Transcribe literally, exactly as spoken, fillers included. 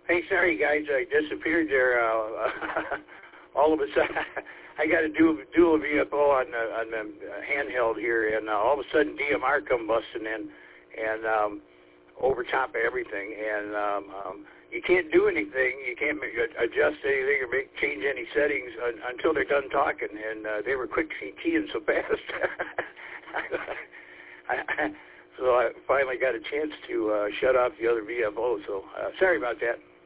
Hey, sorry guys, I disappeared there. Uh, all of a sudden, I got a dual, dual V F O on the, on the handheld here, and uh, all of a sudden D M R come busting in, and um, over top of everything, and um, um, you can't do anything. You can't make, adjust anything or make change any settings un, until they're done talking, and uh, they were quick keying so fast. I, so I finally got a chance to uh, shut off the other V F O. So uh, sorry about that.